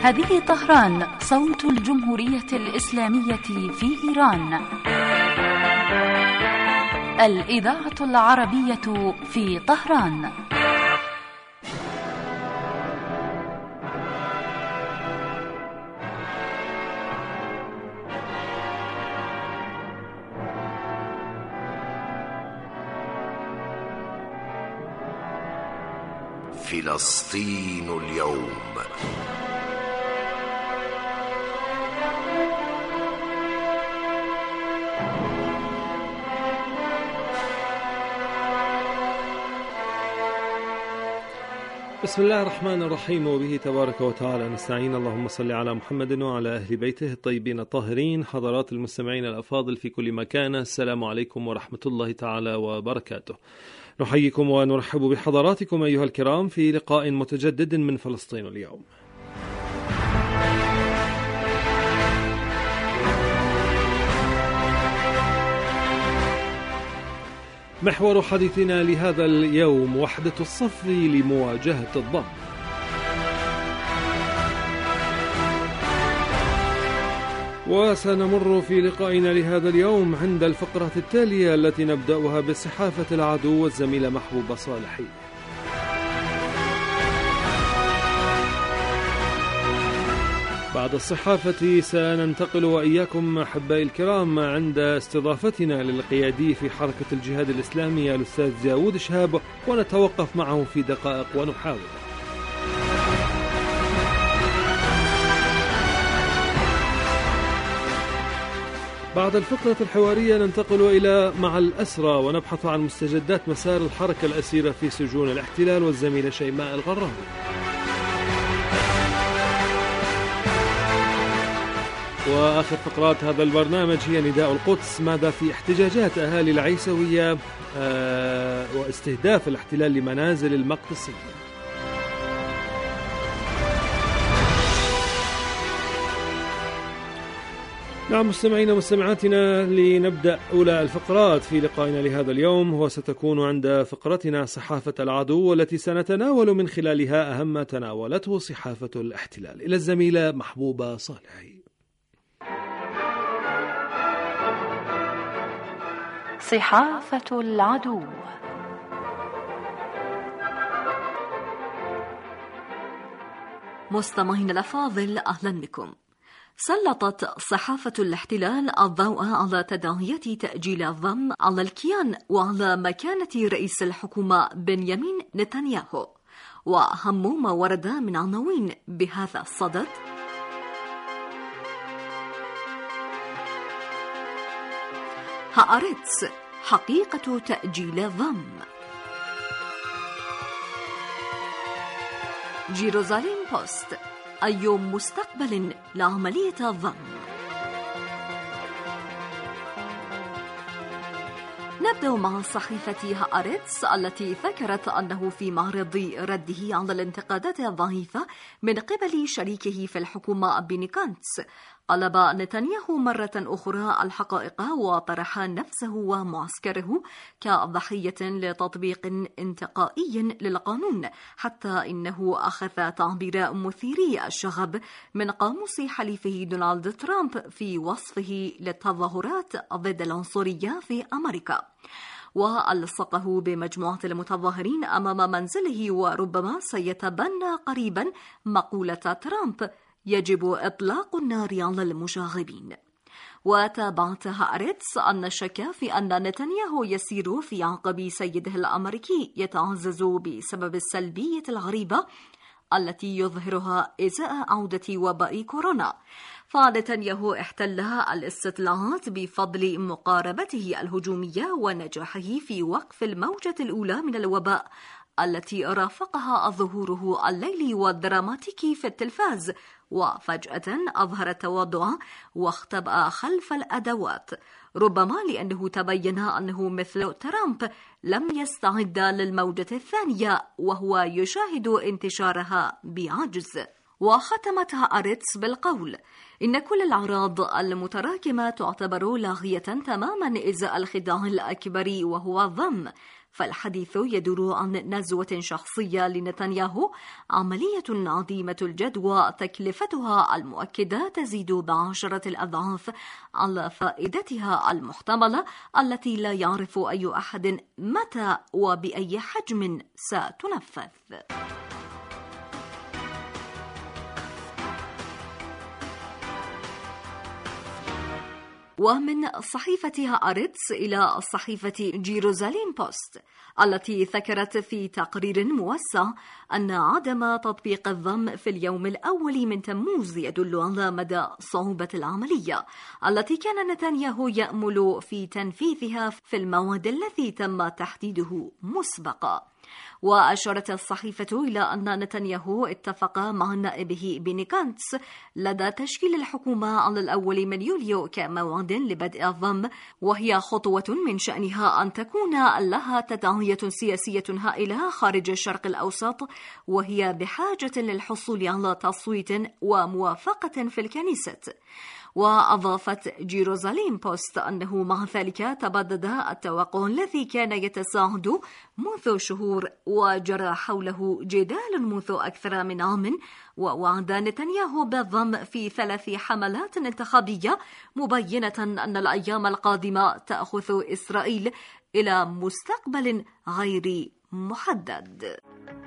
هذه طهران، صوت الجمهورية الإسلامية في إيران. الإذاعة العربية في طهران. فلسطين اليوم. بسم الله الرحمن الرحيم، وبه تبارك وتعالى نستعين. اللهم صل على محمد وعلى أهل بيته الطيبين الطاهرين. حضرات المستمعين الأفاضل في كل مكان، السلام عليكم ورحمة الله تعالى وبركاته. نحييكم ونرحب بحضراتكم أيها الكرام في لقاء متجدد من فلسطين اليوم. محور حديثنا لهذا اليوم وحدة الصف لمواجهة الضم. وسنمر في لقائنا لهذا اليوم عند الفقرة التالية التي نبدأها بصحافة العدو والزميلة محبوبة صالحي. بعد الصحافة سننتقل وإياكم أحبائي الكرام عند استضافتنا للقيادي في حركة الجهاد الإسلامي الأستاذ داود شهاب، ونتوقف معه في دقائق ونحاول. بعد الفقرة الحوارية ننتقل إلى مع الأسرى ونبحث عن مستجدات مسار الحركة الأسيرة في سجون الاحتلال والزميلة شيماء الغرامي. وآخر فقرات هذا البرنامج هي نداء القدس، ماذا في احتجاجات أهالي العيسوية واستهداف الاحتلال لمنازل المقدسيين. نعم مستمعينا ومستمعاتنا، لنبدأ أولى الفقرات في لقائنا لهذا اليوم، وستكون عند فقرتنا صحافة العدو، والتي سنتناول من خلالها أهم ما تناولته صحافة الاحتلال. إلى الزميلة محبوبة صالحي. صحافة العدو. مستمعين الأفاضل، أهلا بكم. سلطت صحافة الاحتلال الضوء على تداعيات تأجيل الضم على الكيان وعلى مكانة رئيس الحكومة بنيامين نتنياهو، وأهم ما ورد من عناوين بهذا الصدد: هآرتس، حقيقة تأجيل الضم. جيروزاليم بوست، أي مستقبل لعملية الضم. نبدأ مع صحيفة هآرتس التي ذكرت أنه في معرض رده على الانتقادات الضعيفة من قبل شريكه في الحكومة بيني غانتز، قلب نتنياهو مرة أخرى الحقائق وطرح نفسه ومعسكره كضحية لتطبيق انتقائي للقانون، حتى إنه أخذ تعبير مثيري الشغب من قاموس حليفه دونالد ترامب في وصفه للتظاهرات ضد العنصرية في أمريكا، وألصقه بمجموعة المتظاهرين أمام منزله، وربما سيتبنى قريبا مقولة ترامب: يجب إطلاق النار على المشاغبين. وتابعت هآرتس أن الشك في أن نتنياهو يسير في عقب سيده الأمريكي يتعزز بسبب السلبية الغريبة التي يظهرها إزاء عودة وباء كورونا، فنتنياهو احتل الاستطلاعات بفضل مقاربته الهجومية ونجاحه في وقف الموجة الأولى من الوباء التي رافقها ظهوره الليلي والدراماتيكي في التلفاز، وفجأة أظهر التواضع واختبأ خلف الأدوات، ربما لأنه تبين أنه مثل ترامب لم يستعد للموجة الثانية وهو يشاهد انتشارها بعجز. وختمتها أريتس بالقول: إن كل الأعراض المتراكمة تعتبر لاغية تماما إزاء الخداع الأكبر وهو الذم، فالحديث يدور عن نزوة شخصية لنتنياهو، عملية عظيمة الجدوى تكلفتها المؤكدة تزيد ب10 الأضعاف على فائدتها المحتملة التي لا يعرف أي أحد متى وبأي حجم ستنفذ. ومن صحيفة هآرتس إلى صحيفة جيروزاليم بوست التي ذكرت في تقرير موسع أن عدم تطبيق الذم في اليوم الأول من تموز يدل على مدى صعوبة العملية التي كان نتنياهو يأمل في تنفيذها في الموعد الذي تم تحديده مسبقا. وأشارت الصحيفة إلى أن نتنياهو اتفق مع نائبه بيني غانتس لدى تشكيل الحكومة على 1 من يوليو كموعد لبدء الذم، وهي خطوة من شأنها أن تكون لها تداعية سياسية هائلة خارج الشرق الأوسط، وهي بحاجة للحصول على تصويت وموافقة في الكنيسة. وأضافت جيروزاليم بوست أنه مع ذلك تبدد التوقع الذي كان يتساعد منذ شهور وجرى حوله جدال منذ أكثر من عام، ووعد نتنياهو بالذم في 3 حملات انتخابية، مبينة أن الأيام القادمة تأخذ إسرائيل إلى مستقبل غير محدد.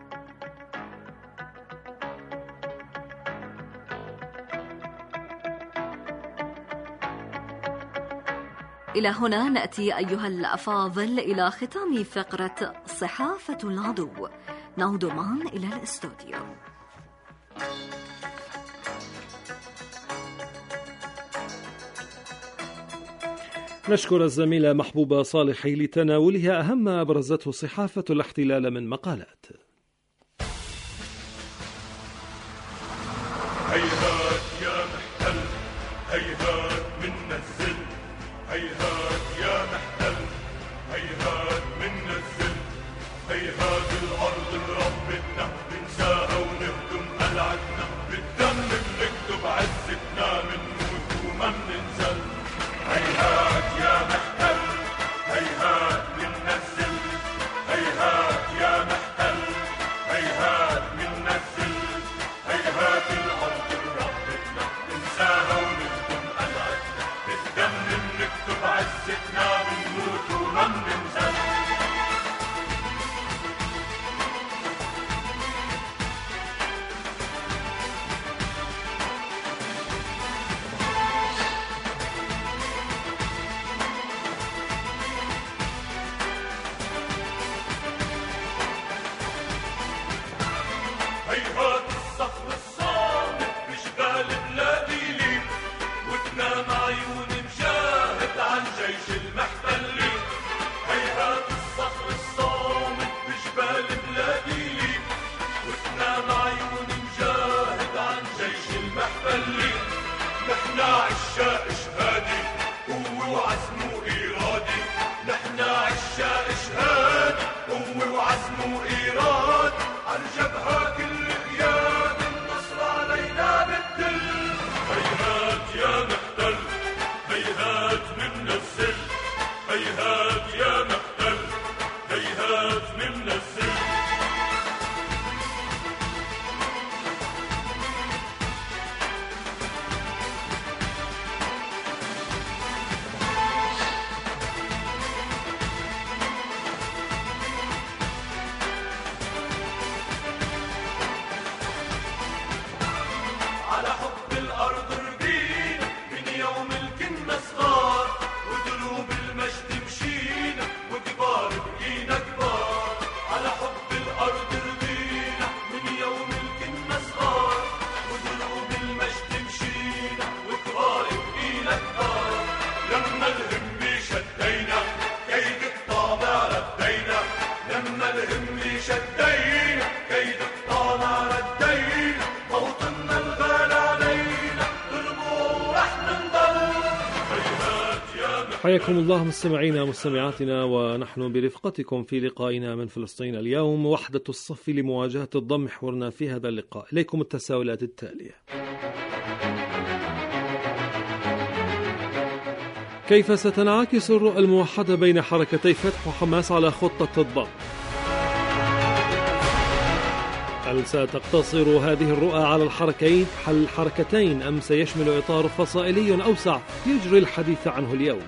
إلى هنا نأتي أيها الأفاضل إلى ختام فقرة صحافة العدو. نعود معا إلى الاستوديو. نشكر الزميلة محبوبة صالحي لتناولها أهم ما أبرزته صحافة الاحتلال من مقالات. هيهات يا محتل، هيهات منا الذل، هيهات يا محتل، هيهات منا الذل، هيهات الأرض لربتنا ننساها ونهدم قلعتنا، بالدم بنكتب عزتنا منموت وما مننزل. هيهات يا محتل، هيهات منا الذل، هيهات يا محتل، هيهات منا الذل، هيهات الأرض لربتنا ننساها ونهدم قلعتنا، بالدم بنكتب عزتنا بنموت وما بننزل. هيهات الصخر الصامت بجبال بلاديلي، وتنام عيون مجاهد عن جيش المحتلين. هيهات الصخر الصامت بجبال بلاديلي، وتنام عيون مجاهد عن جيش المحتلين. نحنا عشاق شهادي قوة وعزم وإرادة، نحنا عشاق شهادي قوة وعزم وإرادة، عالجبهة كل قياد النصر علينا بالدل. هيهات يا محتل، هيهات منا الذل، هيهات يا محتل، هيهات منا الذل. على حب الأرض ربينا من يوم الكنا صغار، ودروب المجد مشينا حياكم الله مستمعينا ومستمعاتنا، ونحن برفقتكم في لقائنا من فلسطين اليوم، وحدة الصف لمواجهة الضم. محورنا في هذا اللقاء إليكم التساؤلات التالية: كيف ستنعكس الرؤى الموحدة بين حركتي فتح وحماس على خطة الضم؟ هل ستقتصر هذه الرؤى على الحركتين أم سيشمل إطار فصائلي أوسع يجري الحديث عنه اليوم؟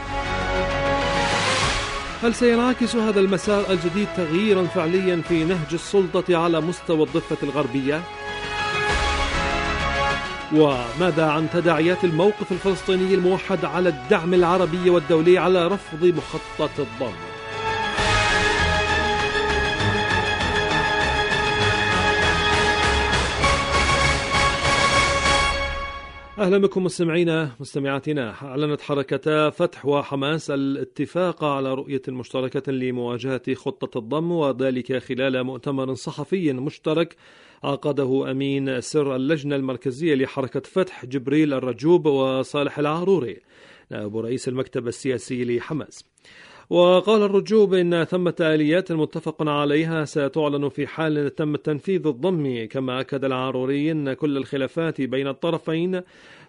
هل سينعكس هذا المسار الجديد تغييرا فعليا في نهج السلطة على مستوى الضفة الغربية؟ وماذا عن تداعيات الموقف الفلسطيني الموحد على الدعم العربي والدولي على رفض مخطط الضم؟ أهلا بكم مستمعينا مستمعاتنا. أعلنت حركتا فتح وحماس الاتفاق على رؤية مشتركة لمواجهة خطة الضم، وذلك خلال مؤتمر صحفي مشترك عقده أمين سر اللجنة المركزية لحركة فتح جبريل الرجوب وصالح العاروري نائب رئيس المكتب السياسي لحماس. وقال الرجوب إن ثمة آليات متفق عليها ستعلن في حال تم تنفيذ الضم، كما أكد العاروري أن كل الخلافات بين الطرفين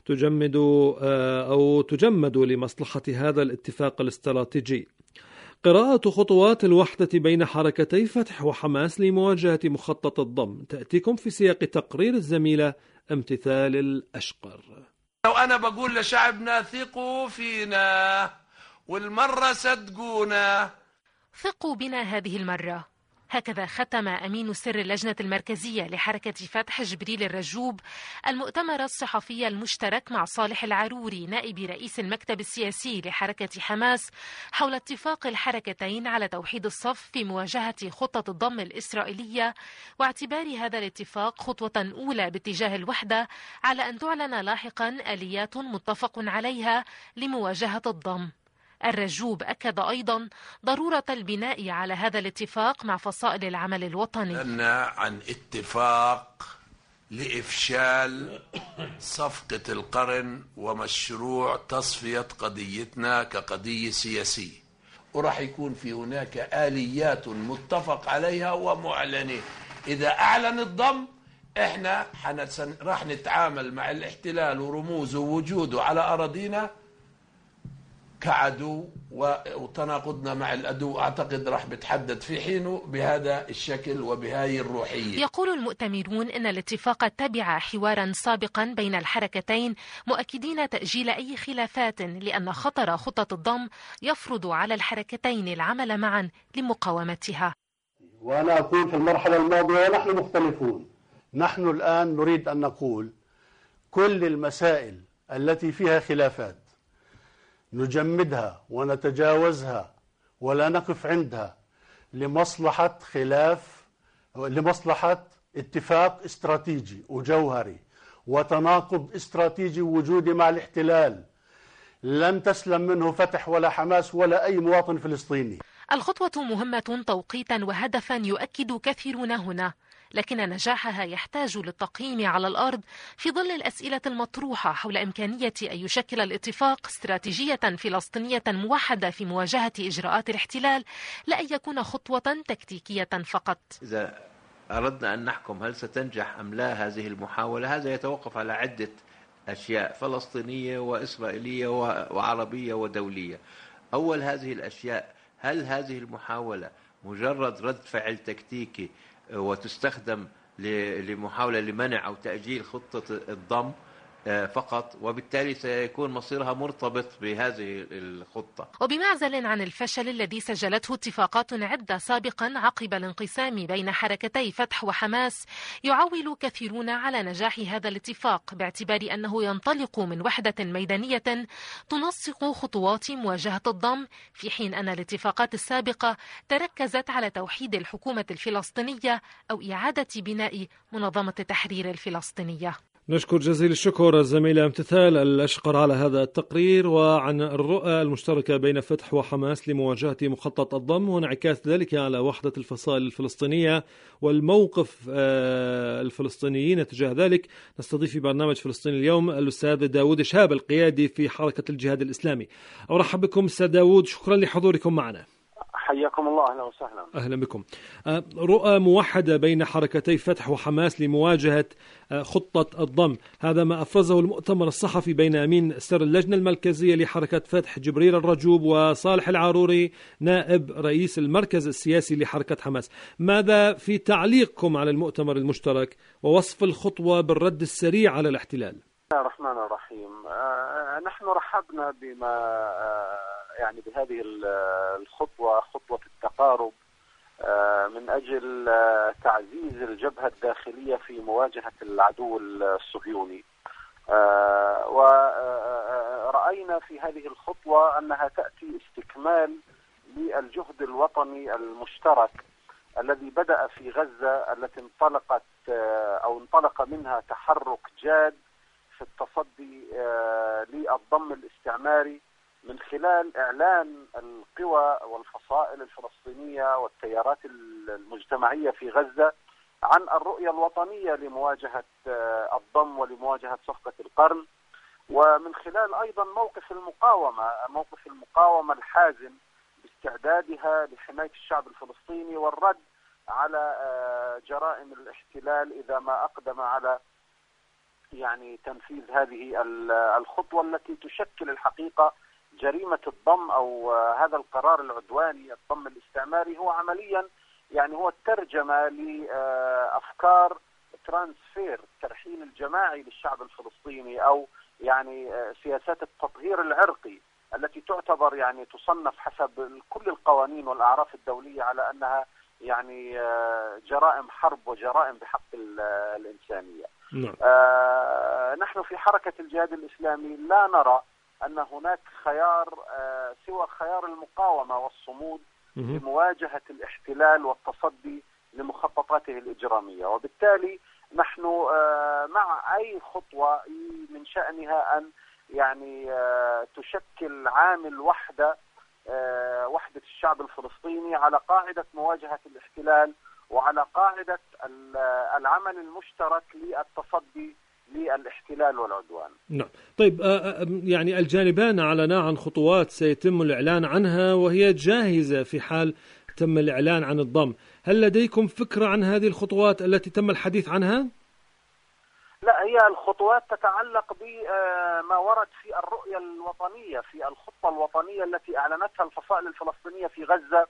تجمد لمصلحة هذا الاتفاق الاستراتيجي. قراءة خطوات الوحدة بين حركتي فتح وحماس لمواجهة مخطط الضم تأتيكم في سياق تقرير الزميلة امتثال الأشقر. لو أنا بقول لشعبنا ثقوا فينا والمرة صدقونا. ثقوا بنا هذه المرة، هكذا ختم أمين سر اللجنة المركزية لحركة فتح جبريل الرجوب المؤتمر الصحفي المشترك مع صالح العاروري نائب رئيس المكتب السياسي لحركة حماس حول اتفاق الحركتين على توحيد الصف في مواجهة خطة الضم الإسرائيلية، واعتبار هذا الاتفاق خطوة أولى باتجاه الوحدة على أن تعلن لاحقا آليات متفق عليها لمواجهة الضم. الرجوب أكد أيضا ضرورة البناء على هذا الاتفاق مع فصائل العمل الوطني. لنا عن اتفاق لإفشال صفقة القرن ومشروع تصفية قضيتنا كقضية سياسية، ورح يكون في هناك آليات متفق عليها ومعلنة. إذا أعلن الضم إحنا راح نتعامل مع الاحتلال ورموزه ووجوده على أراضينا كعدو، وتناقضنا مع العدو أعتقد راح بتحدد في حينه بهذا الشكل وبهاي الروحية. يقول المؤتمرون إن الاتفاق تبع حوارا سابقا بين الحركتين، مؤكدين تأجيل أي خلافات لأن خطر خطة الضم يفرض على الحركتين العمل معا لمقاومتها. وأنا أقول في المرحلة الماضية نحن مختلفون. نحن الآن نريد أن نقول كل المسائل التي فيها خلافات نجمدها ونتجاوزها ولا نقف عندها لمصلحة اتفاق استراتيجي وجوهري وتناقض استراتيجي وجودي مع الاحتلال لن تسلم منه فتح ولا حماس ولا أي مواطن فلسطيني. الخطوة مهمة توقيتا وهدفا يؤكد كثيرون هنا، لكن نجاحها يحتاج للتقييم على الأرض في ظل الأسئلة المطروحة حول إمكانية أن يشكل الاتفاق استراتيجية فلسطينية موحدة في مواجهة إجراءات الاحتلال، لا أن يكون خطوة تكتيكية فقط. إذا أردنا أن نحكم هل ستنجح أم لا هذه المحاولة، هذا يتوقف على عدة أشياء فلسطينية وإسرائيلية وعربية ودولية. أول هذه الأشياء، هل هذه المحاولة مجرد رد فعل تكتيكي وتستخدم لمحاولة لمنع أو تأجيل خطة الضم فقط، وبالتالي سيكون مصيرها مرتبط بهذه الخطة. وبمعزل عن الفشل الذي سجلته اتفاقات عدة سابقا عقب الانقسام بين حركتي فتح وحماس، يعول كثيرون على نجاح هذا الاتفاق باعتبار أنه ينطلق من وحدة ميدانية تنسق خطوات مواجهة الضم، في حين أن الاتفاقات السابقة تركزت على توحيد الحكومة الفلسطينية أو إعادة بناء منظمة التحرير الفلسطينية. نشكر جزيل الشكر الزميلة امتثال الأشقر على هذا التقرير وعن الرؤى المشتركة بين فتح وحماس لمواجهة مخطط الضم وانعكاس ذلك على وحدة الفصائل الفلسطينية والموقف الفلسطينيين تجاه ذلك. نستضيف في برنامج فلسطين اليوم الأستاذ داود شهاب القيادي في حركة الجهاد الإسلامي. أرحب بكم أستاذ داود، شكرا لحضوركم معنا. حياكم الله، أهلا وسهلا. أهلا بكم. رؤى موحدة بين حركتي فتح وحماس لمواجهة خطة الضم، هذا ما أفرزه المؤتمر الصحفي بين أمين سر اللجنة المركزية لحركة فتح جبريل الرجوب وصالح العاروري نائب رئيس المركز السياسي لحركة حماس. ماذا في تعليقكم على المؤتمر المشترك ووصف الخطوة بالرد السريع على الاحتلال؟ بسم الله الرحمن الرحيم. نحن رحبنا يعني بهذه الخطوة، خطوة التقارب من أجل تعزيز الجبهة الداخلية في مواجهة العدو الصهيوني. ورأينا في هذه الخطوة أنها تأتي استكمال للجهد الوطني المشترك الذي بدأ في غزة، التي انطلق منها تحرك جاد في التصدي للضم الاستعماري من خلال إعلان القوى والفصائل الفلسطينية والتيارات المجتمعية في غزة عن الرؤية الوطنية لمواجهة الضم ولمواجهة صفقة القرن، ومن خلال أيضا موقف المقاومة الحازم باستعدادها لحماية الشعب الفلسطيني والرد على جرائم الاحتلال إذا ما أقدم على يعني تنفيذ هذه الخطوة التي تشكل الحقيقة جريمة الضم أو هذا القرار العدواني الضم الاستعماري. هو عمليا يعني هو الترجمة لأفكار ترانسفير، الترحيل الجماعي للشعب الفلسطيني، أو يعني سياسات التطهير العرقي التي تعتبر يعني تصنف حسب كل القوانين والأعراف الدولية على أنها يعني جرائم حرب وجرائم بحق الإنسانية. نحن في حركة الجهاد الإسلامي لا نرى أن هناك خيار سوى خيار المقاومة والصمود لمواجهة الاحتلال والتصدي لمخططاته الإجرامية، وبالتالي نحن مع أي خطوة من شأنها أن يعني تشكل عامل وحدة الشعب الفلسطيني على قاعدة مواجهة الاحتلال وعلى قاعدة العمل المشترك للتصدي للاحتلال والعدوان. نعم. طيب يعني الجانبان أعلنا عن خطوات سيتم الإعلان عنها وهي جاهزة في حال تم الإعلان عن الضم. هل لديكم فكرة عن هذه الخطوات التي تم الحديث عنها؟ لا، هي الخطوات تتعلق بما ورد في الرؤية الوطنية، في الخطة الوطنية التي أعلنتها الفصائل الفلسطينية في غزة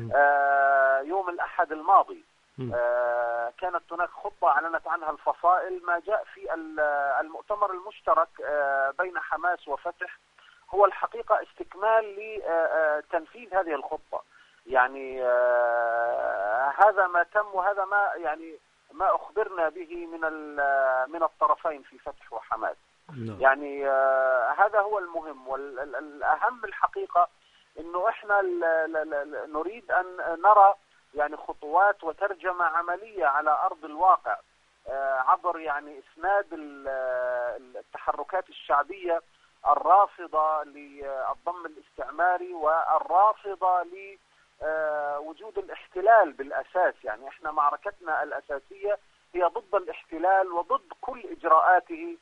يوم الأحد الماضي. كانت هناك خطة أعلنت عنها الفصائل. ما جاء في المؤتمر المشترك بين حماس وفتح هو الحقيقة استكمال لتنفيذ هذه الخطة. يعني هذا ما تم وهذا ما أخبرنا به من الطرفين في فتح وحماس. يعني هذا هو المهم والأهم الحقيقة، إنه إحنا نريد أن نرى يعني خطوات وترجمة عملية على أرض الواقع عبر يعني إسناد التحركات الشعبية الرافضة للضم الاستعماري والرافضة لوجود الاحتلال بالأساس. يعني إحنا معركتنا الأساسية هي ضد الاحتلال وضد كل إجراءاته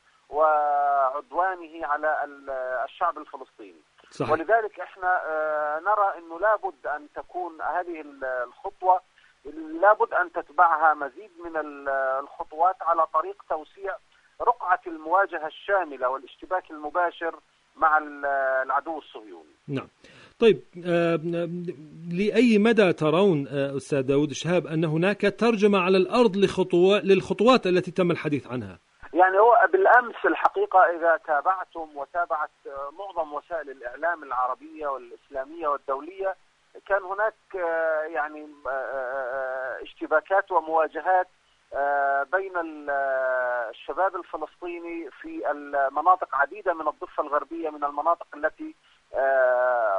وعدوانه على الشعب الفلسطيني. صحيح. ولذلك احنا نرى انه لابد ان تكون هذه الخطوة لابد ان تتبعها مزيد من الخطوات على طريق توسيع رقعة المواجهة الشاملة والاشتباك المباشر مع العدو الصهيوني. نعم. طيب لأي مدى ترون أستاذ داود شهاب أن هناك ترجمة على الأرض للخطوات التي تم الحديث عنها؟ يعني هو بالأمس الحقيقة إذا تابعتم وتابعت معظم وسائل الإعلام العربية والإسلامية والدولية كان هناك يعني اشتباكات ومواجهات بين الشباب الفلسطيني في المناطق عديدة من الضفة الغربية، من المناطق التي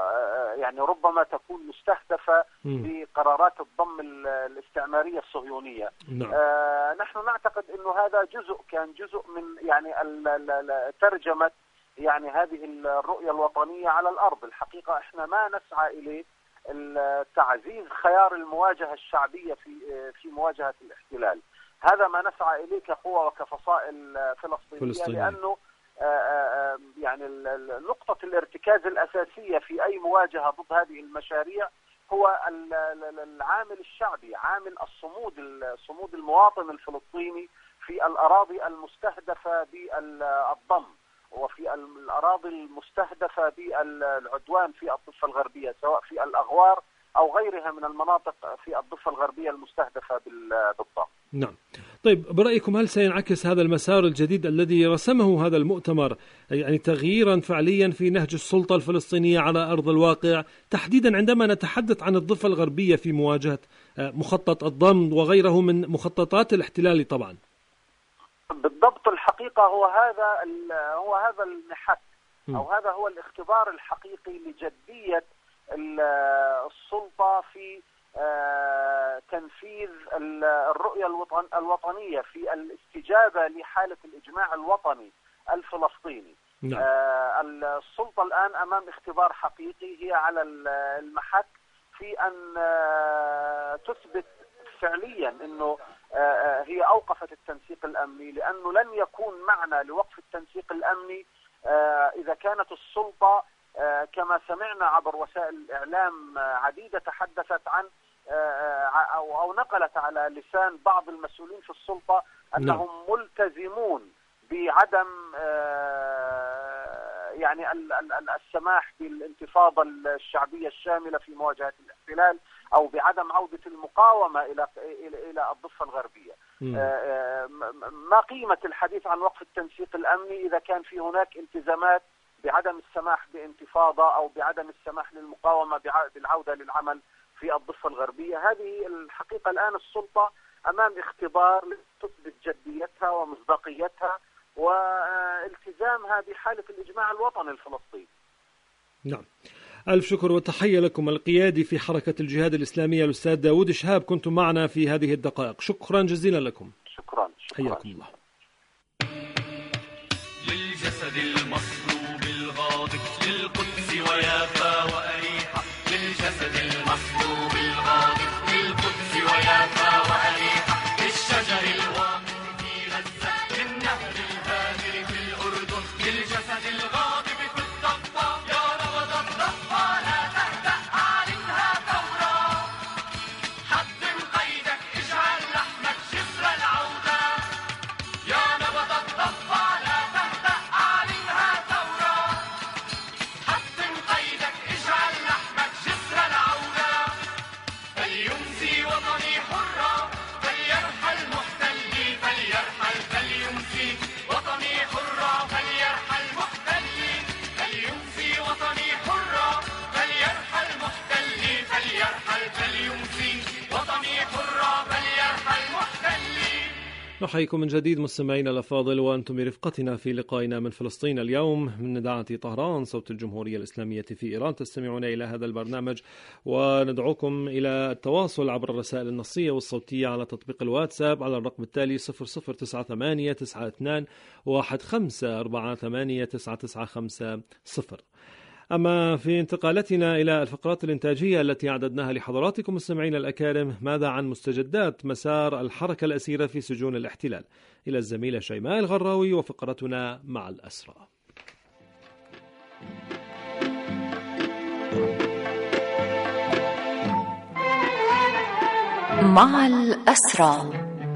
يعني ربما تكون مستهدفة بقرارات الضم الاستعمارية الصهيونية. نحن نعتقد أنه هذا كان جزء من يعني ترجمة يعني هذه الرؤية الوطنية على الأرض. الحقيقة احنا ما نسعى إليه تعزيز خيار المواجهة الشعبية في مواجهة الاحتلال. هذا ما نسعى إليه كقوة وكفصائل فلسطينية، لأنه يعني نقطة الارتكاز الأساسية في أي مواجهة ضد هذه المشاريع هو العامل الشعبي، عامل صمود المواطن الفلسطيني في الأراضي المستهدفة بالضم وفي الأراضي المستهدفة بالعدوان في الضفة الغربية، سواء في الأغوار أو غيرها من المناطق في الضفة الغربية المستهدفة بالضم. نعم. طيب، برأيكم هل سينعكس هذا المسار الجديد الذي رسمه هذا المؤتمر يعني تغييرا فعليا في نهج السلطة الفلسطينية على أرض الواقع، تحديدا عندما نتحدث عن الضفة الغربية في مواجهة مخطط الضم وغيره من مخططات الاحتلال طبعا؟ بالضبط. الحقيقة هو هذا المحك أو هذا هو الاختبار الحقيقي لجدية السلطة في تنفيذ الرؤية الوطنية، في الاستجابة لحالة الإجماع الوطني الفلسطيني. السلطة الآن أمام اختبار حقيقي، هي على المحك في أن تثبت فعليا أنه هي أوقفت التنسيق الأمني، لأنه لن يكون معنى لوقف التنسيق الأمني إذا كانت السلطة كما سمعنا عبر وسائل الإعلام عديدة تحدثت عن أو نقلت على لسان بعض المسؤولين في السلطة أنهم ملتزمون بعدم يعني السماح بالانتفاضة الشعبية الشاملة في مواجهة الاحتلال، أو بعدم عودة المقاومة إلى الضفة الغربية. ما قيمة الحديث عن وقف التنسيق الأمني إذا كان في هناك التزامات بعدم السماح بانتفاضة أو بعدم السماح للمقاومة بالعودة للعمل في الضفة الغربية؟ هذه الحقيقة الآن السلطة أمام اختبار تثبت جديتها ومصداقيتها والتزامها بحالة الإجماع الوطني الفلسطيني. نعم. ألف شكر وتحية لكم. القيادي في حركة الجهاد الإسلامية الأستاذ داود شهاب، كنتم معنا في هذه الدقائق. شكرا جزيلا لكم. شكرا. حياكم الله. للجسد المصلوب الغاضب للقدس ويافا وأريحة، للجسد المصلوب الغاضب للقدس ويافا وأريحة، للشجر الواقف في غزة، للنهر الهادر في الأردن، للجسد الغاضب في الضفة، يا نبض الضفة لا تهدأ أعلنها ثورة، حطم قيدك اجعل لحمك جسر العودة، يا نبض الضفة لا تهدأ أعلنها ثورة، حطم قيدك اجعل لحمك جسر العودة، فليمسي وطني حرة، فليرحل محتلي، فليمسي وطني حرة، فليرحل محتلي، فليمسي وطني حرة، فليرحل محتلي، فليمسي وطني حرة، فليرحل محتلي. نحييكم من جديد مستمعينا الأفاضل، وأنتم برفقتنا في لقائنا من فلسطين اليوم من إذاعة طهران صوت الجمهورية الإسلامية في إيران. تستمعون إلى هذا البرنامج وندعوكم إلى التواصل عبر الرسائل النصية والصوتية على تطبيق الواتساب على الرقم التالي 00989215489950. أما في انتقالتنا إلى الفقرات الإنتاجية التي أعددناها لحضراتكم مستمعين الأكارم، ماذا عن مستجدات مسار الحركة الأسيرة في سجون الاحتلال؟ إلى الزميلة شيماء الغراوي وفقرتنا مع الأسرى. مع الأسرى.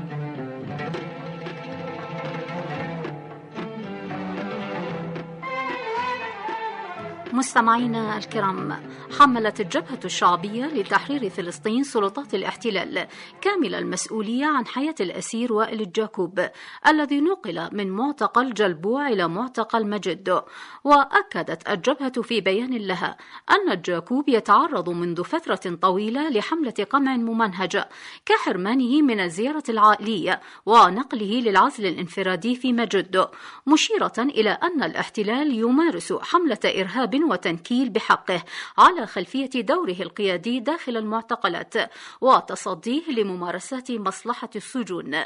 مستمعينا الكرام، حملت الجبهة الشعبية لتحرير فلسطين سلطات الاحتلال كامل المسؤولية عن حياة الأسير وائل الجاكوب الذي نقل من معتقل جلبوع إلى معتقل مجد. وأكدت الجبهة في بيان لها أن الجاكوب يتعرض منذ فترة طويلة لحملة قمع ممنهجة كحرمانه من الزيارة العائلية ونقله للعزل الانفرادي في مجد، مشيرة إلى أن الاحتلال يمارس حملة إرهاب وتنكيل بحقه على خلفية دوره القيادي داخل المعتقلات وتصديه لممارسات مصلحة السجون.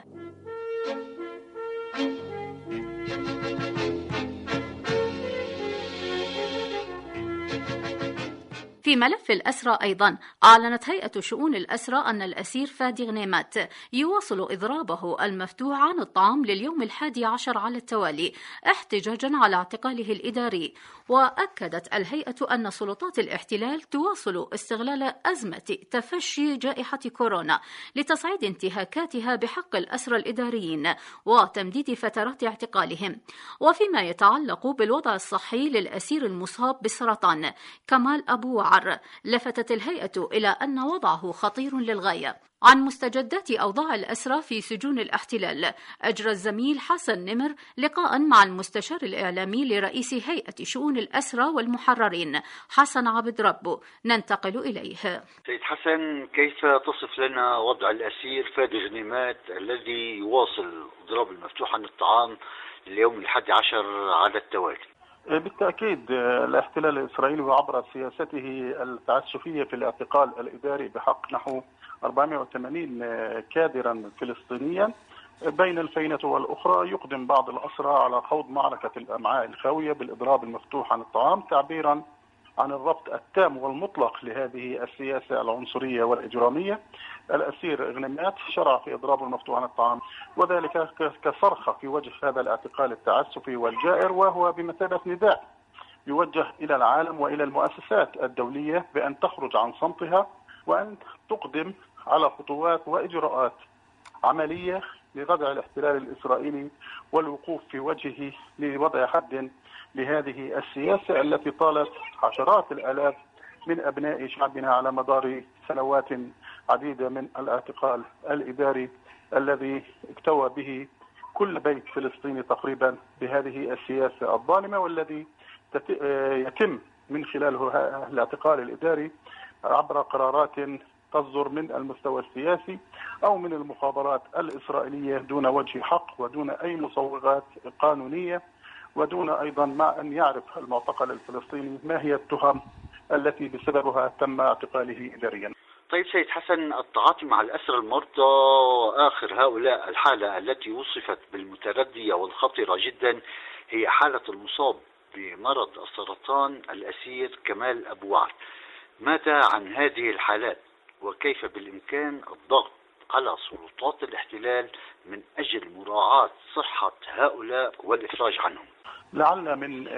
في ملف الأسرى أيضا أعلنت هيئة شؤون الأسرى أن الأسير فادي غنيمات يواصل إضرابه المفتوح عن الطعام لليوم 11 على التوالي احتجاجا على اعتقاله الإداري. وأكدت الهيئة أن سلطات الاحتلال تواصل استغلال أزمة تفشي جائحة كورونا لتصعيد انتهاكاتها بحق الأسرى الإداريين وتمديد فترات اعتقالهم. وفيما يتعلق بالوضع الصحي للأسير المصاب بالسرطان كمال أبو وعر، لفتت الهيئة إلى أن وضعه خطير للغاية. عن مستجدات أوضاع الأسرى في سجون الاحتلال أجرى الزميل حسن نمر لقاء مع المستشار الإعلامي لرئيس هيئة شؤون الأسرى والمحررين حسن عبد ربه، ننتقل إليه. سيد حسن، كيف تصف لنا وضع الأسير فادي غنيمات الذي يواصل إضراب المفتوح عن الطعام اليوم 11 على التوالي؟ بالتأكيد الاحتلال الإسرائيلي وعبر سياسته التعسفية في الاعتقال الإداري بحق نحو 480 كادرا فلسطينيا بين الفينة والأخرى يقدم بعض الأسرى على خوض معركة الأمعاء الخاوية بالإضراب المفتوح عن الطعام، تعبيرا عن الرفض التام والمطلق لهذه السياسة العنصرية والإجرامية. الأسير غنيمات شرع في إضراب المفتوح عن الطعام، وذلك كصرخة في وجه هذا الاعتقال التعسفي والجائر، وهو بمثابة نداء يوجه إلى العالم وإلى المؤسسات الدولية بأن تخرج عن صمتها وأن تقدم على خطوات وإجراءات عملية لردع الاحتلال الإسرائيلي والوقوف في وجهه لوضع حد لهذه السياسة التي طالت عشرات الآلاف من أبناء شعبنا على مدار سنوات عديدة من الاعتقال الإداري الذي اكتوى به كل بيت فلسطيني تقريبا بهذه السياسة الظالمة، والذي يتم من خلاله الاعتقال الإداري عبر قرارات تصدر من المستوى السياسي أو من المخابرات الإسرائيلية دون وجه حق ودون أي مصوغات قانونية، ودون أيضا ما أن يعرف المعتقل الفلسطيني ما هي التهم التي بسببها تم اعتقاله إداريا. طيب سيد حسن، التعاطي مع الأسرى المرضى وآخر هؤلاء الحالة التي وصفت بالمتردية والخطرة جدا هي حالة المصاب بمرض السرطان الأسير كمال أبو وعر. ماذا عن هذه الحالات وكيف بالإمكان الضغط على سلطات الاحتلال من أجل مراعاة صحة هؤلاء والإفراج عنهم؟ لعل من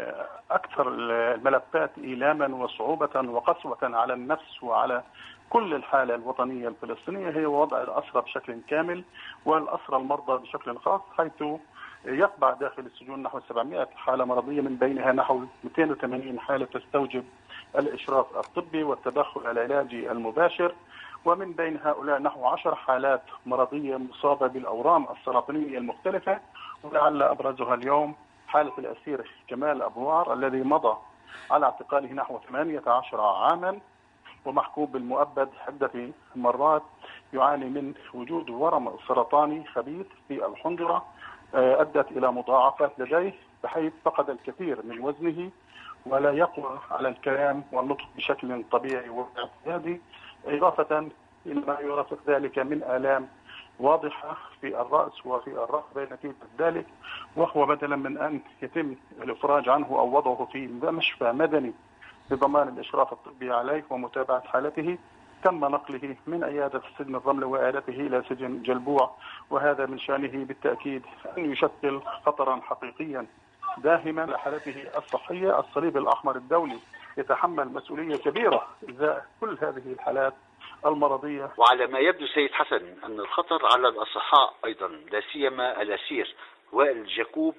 أكثر الملفات إيلاما وصعوبة وقسوة على النفس وعلى كل الحالة الوطنية الفلسطينية هي وضع الأسرى بشكل كامل والأسرى المرضى بشكل خاص، حيث يقبع داخل السجون نحو 700 حالة مرضية، من بينها نحو 280 حالة تستوجب الإشراف الطبي والتدخل العلاجي المباشر، ومن بين هؤلاء نحو 10 حالات مرضية مصابة بالأورام السرطانية المختلفة، ولعل أبرزها اليوم حالة الأسير كمال أبو وعر الذي مضى على اعتقاله نحو 18 عاما ومحكوم بالمؤبد عدة مرات، يعاني من وجود ورم سرطاني خبيث في الحنجرة أدت إلى مضاعفات لديه بحيث فقد الكثير من وزنه ولا يقوى على الكلام والنطق بشكل طبيعي واعتيادي، إضافة إلى ما يرافق ذلك من آلام واضحة في الرأس وفي الرقبة نتيجة ذلك، وهو بدلا من أن يتم الإفراج عنه أو وضعه في مشفى مدني بضمان الإشراف الطبي عليه ومتابعة حالته، تم نقله من عيادة سجن الرمل وإعادته إلى سجن جلبوع، وهذا من شأنه بالتأكيد أن يشكل خطرا حقيقيا داهما لحالته الصحية. الصليب الأحمر الدولي يتحمل مسؤولية كبيرة إزاء كل هذه الحالات المرضية. وعلى ما يبدو سيد حسن أن الخطر على الأصحاء أيضا، لا سيما الأسير وائل جاكوب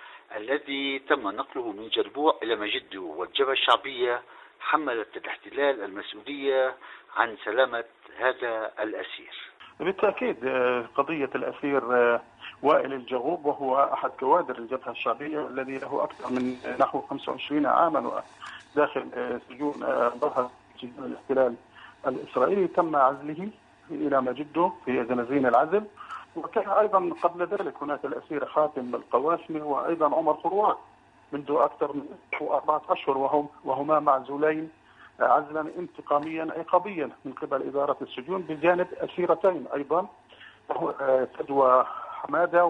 الذي تم نقله من جلبوع إلى مجده، والجبهة الشعبية حملت الاحتلال المسؤولية عن سلامة هذا الأسير. بالتأكيد قضية الأسير وائل الجاكوب وهو أحد كوادر الجبهة الشعبية الذي له أكثر من نحو 25 عاما داخل سجون الاحتلال الإسرائيلي، تم عزله إلى مجده في زنازين العزل. وكان أيضا قبل ذلك هناك الأسير حاتم القواسمي وأيضا عمر خروات منذ أكثر من 4 أشهر وهما معزولين عزلا انتقاميا عقابيا من قبل إدارة السجون، بجانب أسيرتين أيضا، فدوى حمادة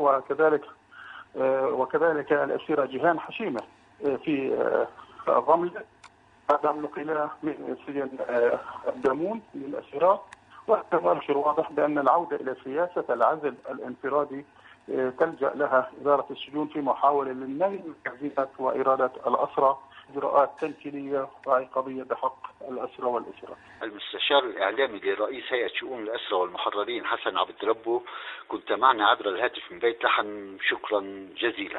وكذلك الأسيرة جيهان حشيمة في الرمل، بعد أن نقل من سجن الدامون للأسيرات. وهذا مؤشر واضح بأن العودة إلى سياسة العزل الانفرادي تلجأ لها إدارة السجون في محاولة للنيل من التعزيزات وإرادة الأسرى، إجراءات تمثيلية وعقابية بحق الأسرى والأسرات. المستشار الإعلامي لرئيس هيئة شؤون الأسرى والمحررين حسن عبد ربه، كنت معنا عبر الهاتف من بيت لحم، شكرا جزيلا.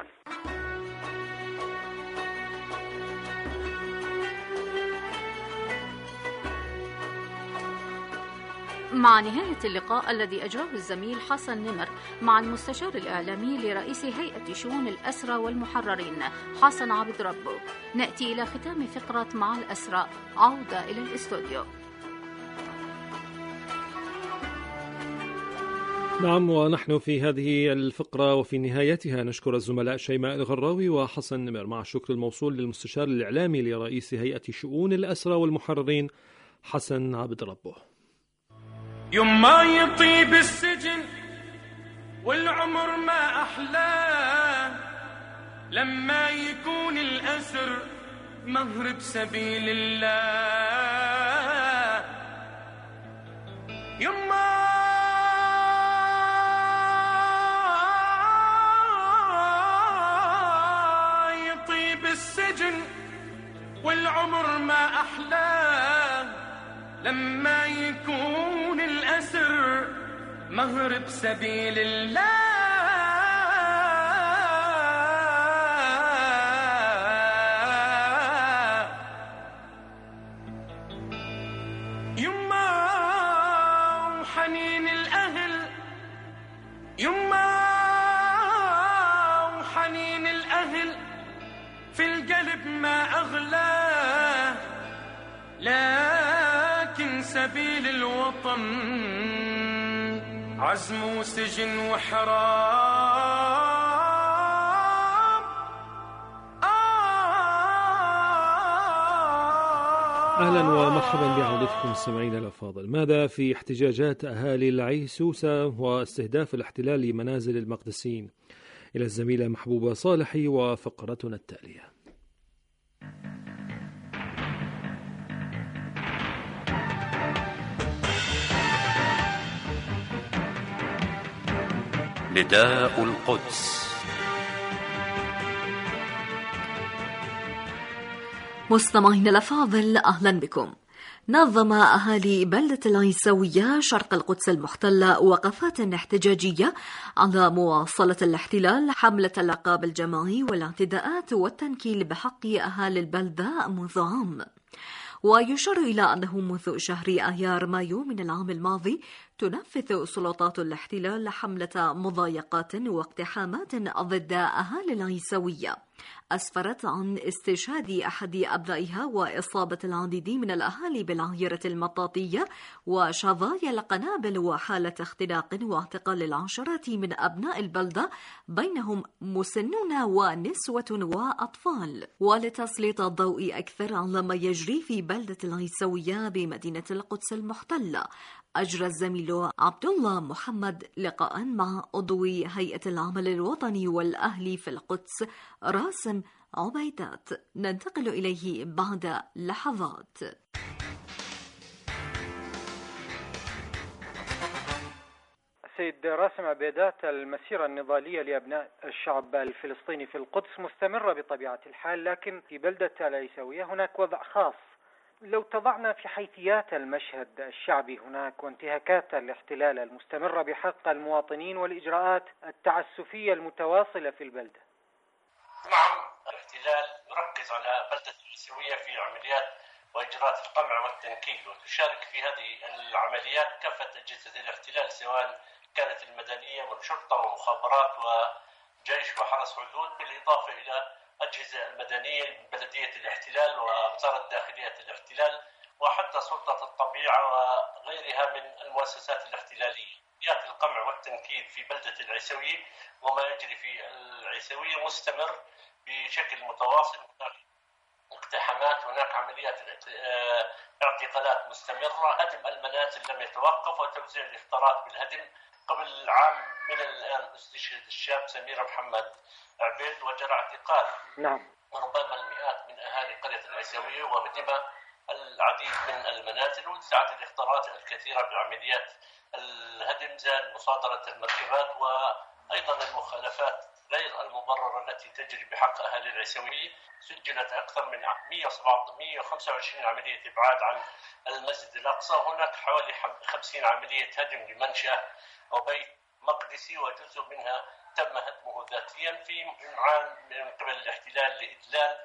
مع نهاية اللقاء الذي أجراه الزميل حسن نمر مع المستشار الإعلامي لرئيس هيئة شؤون الأسرى والمحررين حسن عبد ربه، نأتي إلى ختام فقرة مع الأسرى. عودة إلى الاستوديو. نعم، ونحن في هذه الفقرة وفي نهايتها نشكر الزملاء شيماء الغراوي وحسن نمر، مع الشكر الموصول للمستشار الإعلامي لرئيس هيئة شؤون الأسرى والمحررين حسن عبد ربه. يوم ما يطيب السجن والعمر ما أحلاه، لما يكون الأسر مهر بسبيل الله. يوم ما يطيب السجن والعمر ما أحلاه، لما يكون الأسر مهر بسبيل الله. يما وحنين الأهل، يما وحنين الأهل في القلب ما أغلاه، لكن سبيل الوطن عزم وسجن وحرام. أهلا ومرحبا بعودتكم مستمعينا الأفاضل. ماذا في احتجاجات أهالي العيسوسة واستهداف الاحتلال لمنازل المقدسيين؟ إلى الزميلة محبوبة صالحي وفقرتنا التالية. نداء القدس. مستمعينا الأفاضل، أهلا بكم. نظم أهالي بلدة العيسوية شرق القدس المحتلة وقفات احتجاجية على مواصلة الاحتلال حملة العقاب الجماعي والاعتداءات والتنكيل بحق أهالي البلدة منذ عام. ويشار إلى أنه منذ شهر آيار مايو من العام الماضي تنفذ سلطات الاحتلال حملة مضايقات واقتحامات ضد أهالي العيسوية أسفرت عن استشهاد أحد أبنائها وإصابة العديد من الأهالي بالعيرة المطاطية وشظايا القنابل وحالة اختناق واعتقال العشرات من أبناء البلدة بينهم مسنون ونسوة وأطفال. ولتسليط الضوء أكثر على ما يجري في بلدة العيسوية بمدينة القدس المحتلة، أجرى الزميل عبد الله محمد لقاء مع عضو هيئة العمل الوطني والأهلي في القدس راسم عبيدات، ننتقل إليه بعد لحظات. سيد راسم عبيدات، المسيرة النضالية لأبناء الشعب الفلسطيني في القدس مستمرة بطبيعة الحال، لكن في بلدة العيسوية هناك وضع خاص. لو تضعنا في حيثيات المشهد الشعبي هناك وانتهاكات الاحتلال المستمرة بحق المواطنين والإجراءات التعسفية المتواصلة في البلدة. نعم، الاحتلال يركز على بلدة العيسوية في عمليات وإجراءات القمع والتنكيل، وتشارك في هذه العمليات كافة أجهزة الاحتلال سواء كانت المدنية من شرطة ومخابرات وجيش وحرس حدود، بالإضافة إلى أجهزة المدنية من بلدية الاحتلال ووزارة داخلية الاحتلال وحتى سلطة الطبيعة وغيرها من المؤسسات الاحتلالية. عمليات القمع والتنكيل في بلدة العيسوية وما يجري في العيسوية مستمر بشكل متواصل. هناك اقتحامات، هناك عمليات اعتقالات مستمرة، هدم المنازل لم يتوقف، وتوزيع الإخطارات بالهدم. قبل عام من الآن استشهد الشاب سمير محمد عبيد وجرى اعتقال ربما المئات من أهالي قرية العيسوية، وهدم العديد من المنازل، وسعت الإخطارات الكثيرة بعمليات الهدم، زاد مصادرة المركبات، وأيضا المخالفات غير المبررة التي تجري بحق أهالي العيسوية. سجلت أكثر من 125 عملية إبعاد عن المسجد الأقصى، وهناك حوالي 50 عملية هدم لمنشأ أو بيت مقدسي، وجزء منها تم هدمه ذاتيا في إمعان من قبل الاحتلال لإدلال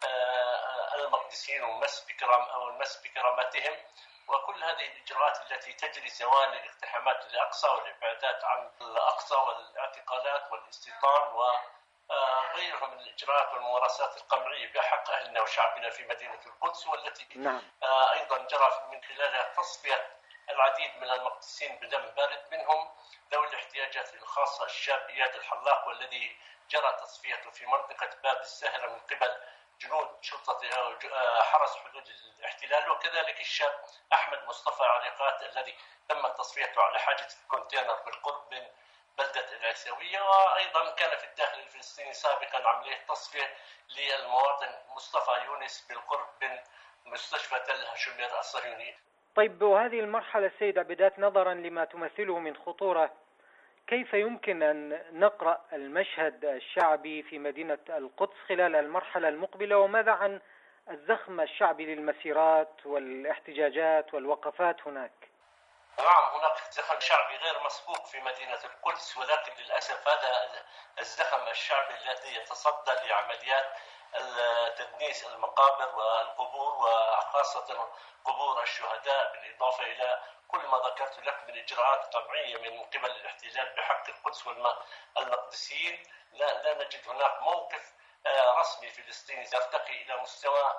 المقدسيين والمس بكرامتهم. وكل هذه الإجراءات التي تجري سواء الاقتحامات للأقصى والإبعادات عن الأقصى والاعتقالات والاستيطان وغيرها من الإجراءات والممارسات القمعية بحق أهلنا وشعبنا في مدينة القدس، والتي أيضا جرى من خلالها تصفية العديد من المقدسين بدم بارد، منهم ذوي الاحتياجات الخاصة الشاب إياد الحلاق، والذي جرى تصفيته في منطقة باب السهرة من قبل جنود شرطة حرس حدود الاحتلال، وكذلك الشاب أحمد مصطفى عريقات الذي تم تصفيته على حاجز الكونتينر بالقرب من بلدة العيسوية. وأيضا كان في الداخل الفلسطيني سابقا عملية تصفية للمواطن مصطفى يونس بالقرب من مستشفى تل هاشمير الصهيوني. طيب، وهذه المرحلة السيد عبيدات نظرا لما تمثله من خطورة، كيف يمكن أن نقرأ المشهد الشعبي في مدينة القدس خلال المرحلة المقبلة، وماذا عن الزخم الشعبي للمسيرات والاحتجاجات والوقفات هناك؟ نعم، هناك زخم شعبي غير مسبوق في مدينة القدس، ولكن للأسف هذا الزخم الشعبي الذي يتصدى لعمليات تدنيس المقابر والقبور، وخاصة قبور الشهداء، بالإضافة إلى كل ما ذكرت لك من إجراءات قمعية من قبل الاحتلال بحق القدس والمقدسيين. لا نجد هناك موقف رسمي فلسطيني يرتقي إلى مستوى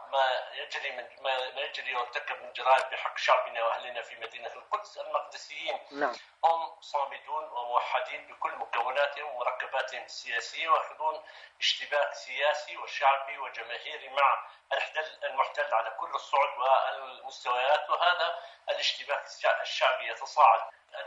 ما يجري ويرتكب من جرائم بحق شعبنا وأهلنا في مدينة القدس. المقدسيين هم صامدون وموحدين بكل مكوناتهم ومركباتهم السياسية، ويأخذون اشتباك سياسي وشعبي وجماهيري مع المحتل على كل الصعد والمستويات، وهذا الاشتباك الشعبي يتصاعد.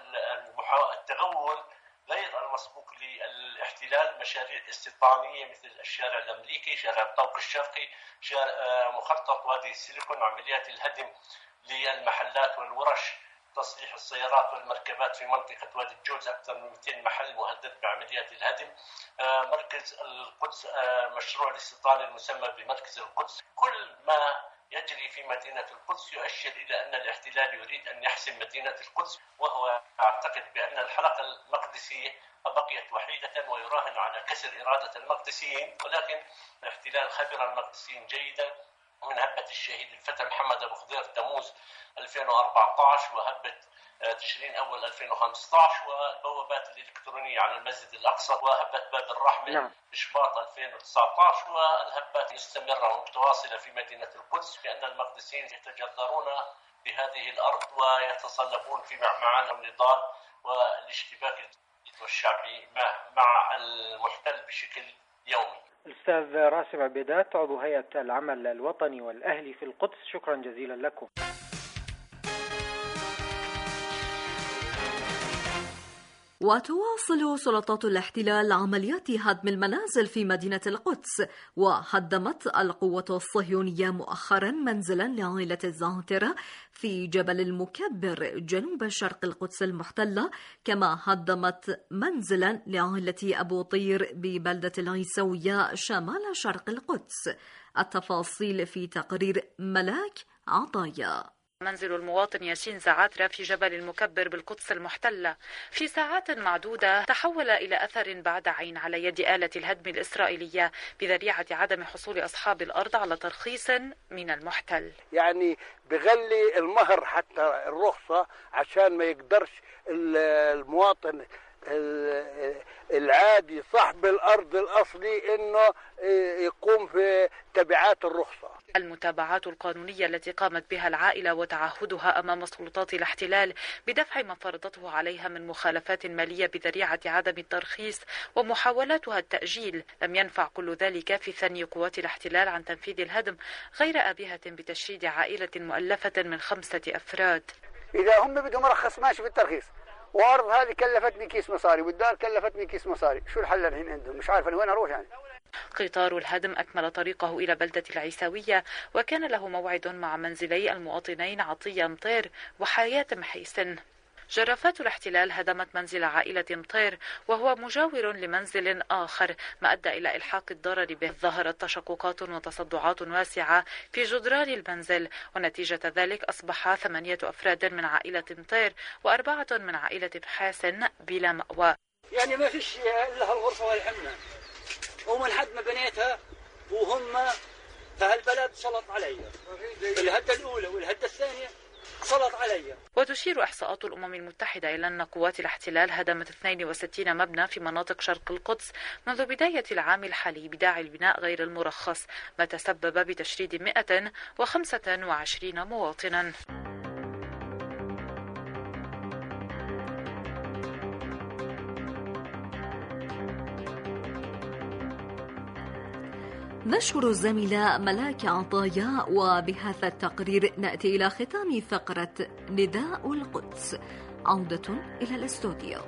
التغول غير المسبوق للاحتلال، مشاريع استيطانية مثل الشارع الأمريكي، شارع الطوق الشرقي، مخطط وادي السيليكون، عمليات الهدم للمحلات والورش، تصليح السيارات والمركبات في منطقة وادي الجوز، أكثر من 200 محل مهدد بعمليات الهدم. مركز القدس، مشروع الاستيطان المسمى بمركز القدس. كل ما يجري في مدينة القدس يؤشر إلى أن الاحتلال يريد أن يحسم مدينة القدس، وهو يعتقد بأن الحلقة المقدسية بقيت وحيدة ويراهن على كسر إرادة المقدسيين. ولكن الاحتلال خبر المقدسيين جيدا، من هبة الشهيد الفتى محمد أبو خضير تموز 2014 وهبة تشرين أول 2015 والبوابات الإلكترونية على المسجد الأقصى وهبة باب الرحمة إشباط 2019 والهبات مستمرة ومتواصلة في مدينة القدس، لأن المقدسيين يتجذرون بهذه الأرض ويتصلبون في معمعان النضال والاشتباك والشعبي مع المحتل بشكل يومي. الأستاذ راسم عبيدات، عضو هيئة العمل الوطني والأهلي في القدس، شكرا جزيلا لكم. وتواصل سلطات الاحتلال عمليات هدم المنازل في مدينة القدس، وهدمت القوة الصهيونية مؤخرا منزلا لعائلة الزعترة في جبل المكبر جنوب شرق القدس المحتلة، كما هدمت منزلا لعائلة أبو طير ببلدة العيسوية شمال شرق القدس. التفاصيل في تقرير ملاك عطايا. منزل المواطن ياسين زعاترة في جبل المكبر بالقدس المحتلة في ساعات معدودة تحول إلى أثر بعد عين على يد آلة الهدم الإسرائيلية بذريعة عدم حصول أصحاب الأرض على ترخيص من المحتل. يعني بغلي المهر حتى الرخصة عشان ما يقدرش المواطن العادي صاحب الأرض الأصلي أنه يقوم في تبعات الرخصة. المتابعات القانونية التي قامت بها العائلة وتعهدها أمام سلطات الاحتلال بدفع ما فرضته عليها من مخالفات مالية بذريعة عدم الترخيص ومحاولاتها التأجيل لم ينفع كل ذلك في ثني قوات الاحتلال عن تنفيذ الهدم غير آبهة بتشريد عائلة مؤلفة من 5 أفراد. إذا هم بدهم مرخص ماشي في الترخيص، وأرض هذه كلفتني كيس مصاري والدار كلفتني كيس مصاري، شو الحل الحين عندهم؟ مش عارف أنا وين أروح يعني. قطار الهدم أكمل طريقه إلى بلدة العيساوية وكان له موعد مع منزلي المواطنين عطية مطير وحياة محيسن. جرافات الاحتلال هدمت منزل عائلة مطير وهو مجاور لمنزل آخر ما أدى إلى إلحاق الضرر به. ظهرت تشققات وتصدعات واسعة في جدران المنزل ونتيجة ذلك أصبح 8 أفراد من عائلة مطير و4 من عائلة محاسن بلا مأوى. يعني ما فيش إلا هالغرفة والحمام، ومن حد ما بنيتها وهم فهالبلد سلط علي الهدة الأولى والهدة الثانية سلط علي. وتشير إحصاءات الأمم المتحدة إلى أن قوات الاحتلال هدمت 62 مبنى في مناطق شرق القدس منذ بداية العام الحالي بداعي البناء غير المرخص ما تسبب بتشريد 125 مواطنا. نشكر الزميلة ملاك عطايا، وبهذا التقرير نأتي إلى ختام فقرة نداء القدس. عودة إلى الاستوديو.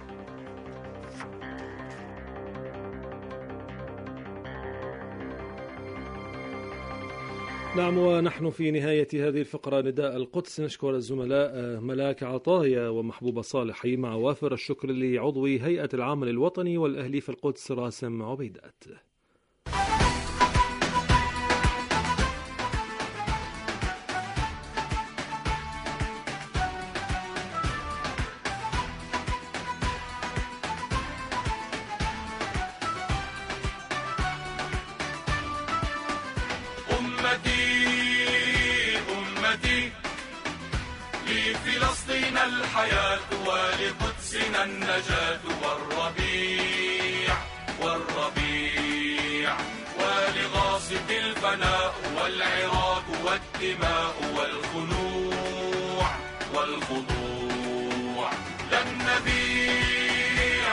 نعم، ونحن في نهاية هذه الفقرة نداء القدس نشكر الزملاء ملاك عطايا ومحبوب صالحي مع وافر الشكر لعضو هيئة العمل الوطني والأهلي في القدس راسم عبيدات. أمتي لفلسطين الحياة ولقدسنا النجاة والربيع ولغاصب الفناء والعراق والدماء والخضوع لن نبيع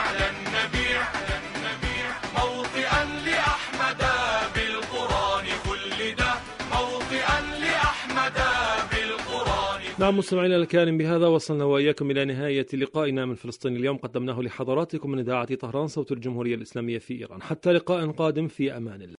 موطئا لأحمد بالقرآن خلدا موطئا لأحمد بالقرآن. نعم مستمعينا الكرام، بهذا وصلنا وإياكم إلى نهاية لقائنا من فلسطين اليوم، قدمناه لحضراتكم من إذاعة طهران صوت الجمهورية الإسلامية في إيران. حتى لقاء قادم، في أمان الله.